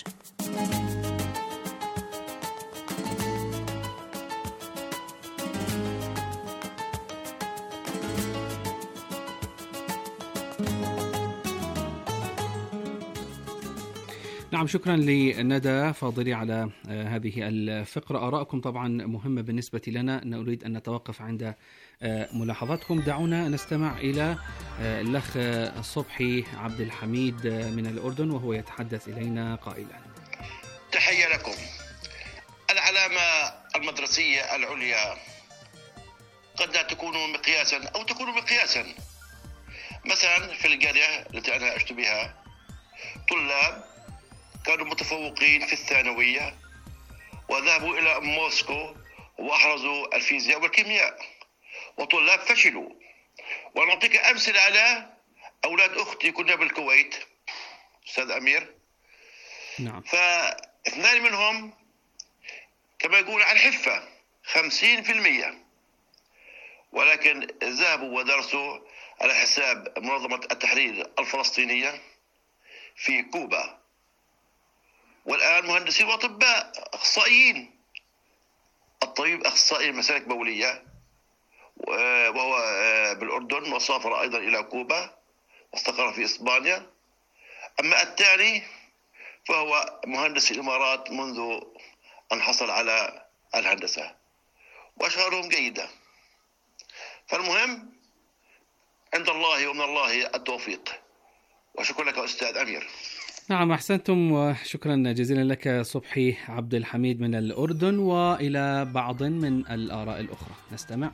نعم، شكرا لندى فاضلي على هذه الفقرة. آراءكم طبعا مهمة بالنسبة لنا، نريد أن نتوقف عند ملاحظاتكم. دعونا نستمع إلى الأخ صبحي عبد الحميد من الأردن، وهو يتحدث إلينا قائلا: تحية لكم. العلامة المدرسية العليا قد لا تكون مقياسا أو تكون مقياسا. مثلا في القرية التي أنا عشت بها، طلاب كانوا متفوقين في الثانوية وذهبوا إلى موسكو وأحرزوا الفيزياء والكيمياء، وطلاب فشلوا. ونعطيك أمثلة على أولاد أختي كنا بالكويت، أستاذ أمير. نعم. فاثنان منهم كما يقول عن حفة خمسين في المية، ولكن ذهبوا ودرسوا على حساب منظمة التحرير الفلسطينية في كوبا، والآن مهندسين وأطباء أخصائيين. الطبيب أخصائي مسالك بولية وهو بالأردن، وسافر أيضا إلى كوبا واستقر في إسبانيا. أما الثاني فهو مهندس الإمارات منذ أن حصل على الهندسة وأشغالهم جيدة. فالمهم عند الله ومن الله التوفيق. وشكرا لك أستاذ أمير. نعم أحسنتم، وشكرا جزيلا لك صبحي عبد الحميد من الأردن. وإلى بعض من الآراء الأخرى نستمع.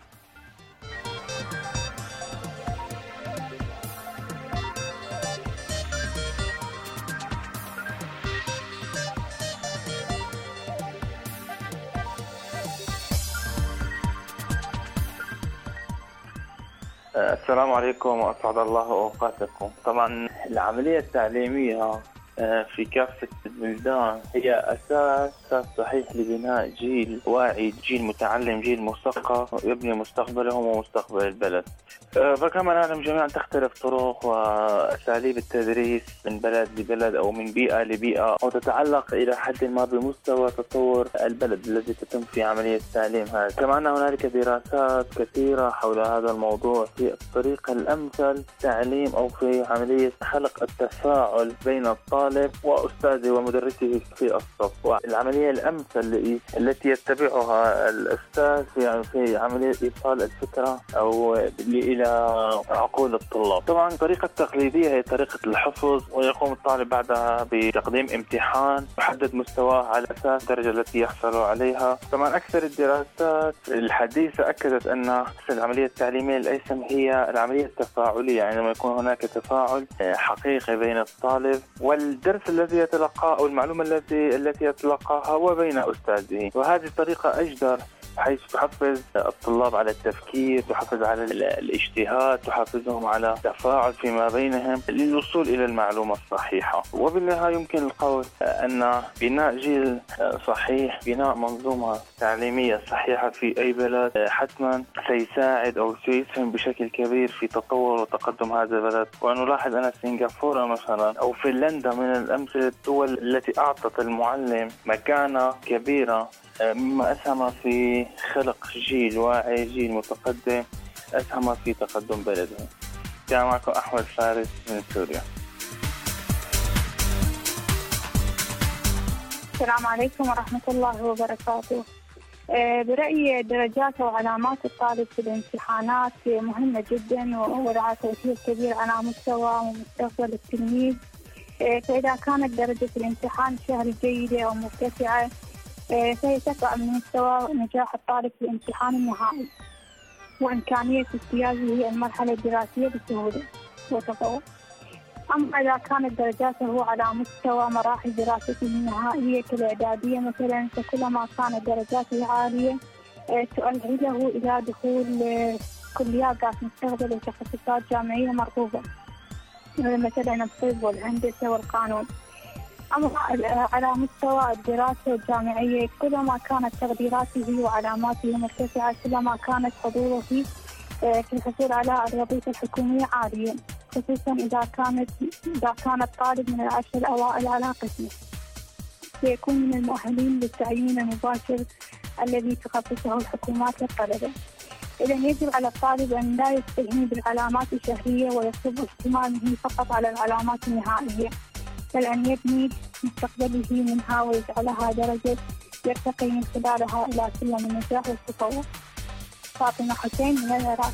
السلام عليكم وأسعد الله أوقاتكم. طبعا العملية التعليمية في كافة البلدان هي أساس صحيح لبناء جيل واعي، جيل متعلم، جيل مثقف يبني مستقبلهم ومستقبل البلد. فكما نعلم جميعا تختلف طرق وأساليب التدريس من بلد لبلد أو من بيئة لبيئة، وتتعلق إلى حد ما بمستوى تطور البلد الذي تتم في عملية التعليم هذا. كما أن هنالك دراسات كثيرة حول هذا الموضوع في الطريقة الأمثل تعليم أو في عملية خلق التفاعل بين الطالب وأستاذه ومدرسه في الصف، والعملية الأمثل التي يتبعها الأستاذ في في عملية إيصال الفكرة أو إلى عقول الطلاب. طبعا الطريقة التقليدية هي طريقة الحفظ، ويقوم الطالب بعدها بتقديم امتحان يحدد مستواه على أساس الدرجة التي يحصل عليها. طبعا أكثر الدراسات الحديثة أكدت أن العملية التعليمية الأيسم هي العملية التفاعلية، يعني لما يكون هناك تفاعل حقيقي بين الطالب والدرس الذي يتلقاه أو المعلومة التي التي يتلقاها وبين أستاذه. وهذه الطريقة أجدر، حيث تحفز الطلاب على التفكير، تحفز على الاجتهاد، تحفزهم على التفاعل فيما بينهم للوصول إلى المعلومة الصحيحة. وبالنهاية يمكن القول أن بناء جيل صحيح، بناء منظومة تعليمية صحيحة في أي بلد حتما سيساعد أو سيسهم بشكل كبير في تطور وتقدم هذا البلد. ونلاحظ أن سنغافورة مثلا أو فنلندا من الأمثلة الدول التي أعطت المعلم مكانة كبيرة، مما أسهم في خلق جيل واعي، جيل متقدم، أسهم في تقدم بلده. كان معكم أحمد فارس من سوريا. السلام عليكم ورحمة الله وبركاته. برأيي درجات وعلامات الطالب في الامتحانات مهمة جدا ولها تأثير كبير على مستوى ومستقبل التلميذ. فإذا كانت درجة الامتحان شهري جيدة أو مرتفعة فهي تقع من مستوى نجاح الطالب في الامتحان النهائي وإمكانية اجتيازه المرحلة الدراسية بسهولة وتفوق. أما إذا كانت درجاته على مستوى مراحل دراسته النهائية كالإعدادية مثلا، فكلما كانت درجاته عالية تؤهله إلى دخول كليات ذات مستقبل وتخصصات جامعية مرغوبة مثلا الطب والهندسة والقانون. أما على مستوى الدراسة الجامعية كلما كانت تقديراته وعلاماته مرتفعة كلما كانت حظوظه في الحصول على الوظيفة الحكومية عالية، خصوصا إذا كانت إذا كان الطالب من العشر الأوائل على قسمه، سيكون من المؤهلين للتعيين المباشر الذي تخصصه الحكومات للطلبة. إذا يجب على الطالب أن لا يستهين بالعلامات الشهرية ويصب اهتمامه فقط على العلامات النهائية، بل أن يبني مستقبله منها ويجعلها درجة يرتقي من خلالها إلى سلم النجاح والتطور. فاطمة حسين من العراق.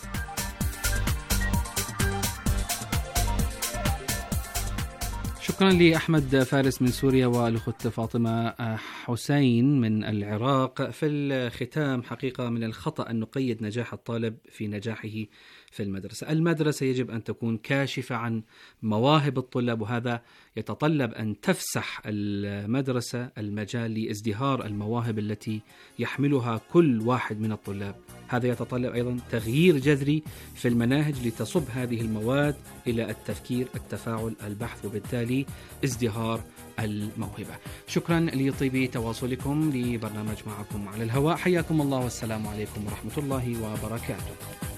شكرا لأحمد فارس من سوريا والأخت فاطمة حسين من العراق. في الختام، حقيقة من الخطأ أن نقيد نجاح الطالب في نجاحه في المدرسة. المدرسة يجب أن تكون كاشفة عن مواهب الطلاب، وهذا يتطلب أن تفسح المدرسة المجال لازدهار المواهب التي يحملها كل واحد من الطلاب. هذا يتطلب أيضا تغيير جذري في المناهج لتصب هذه المواد إلى التفكير، التفاعل، البحث، وبالتالي ازدهار الموهبة. شكرا لطيب تواصلكم لبرنامج معكم على الهواء. حياكم الله والسلام عليكم ورحمة الله وبركاته.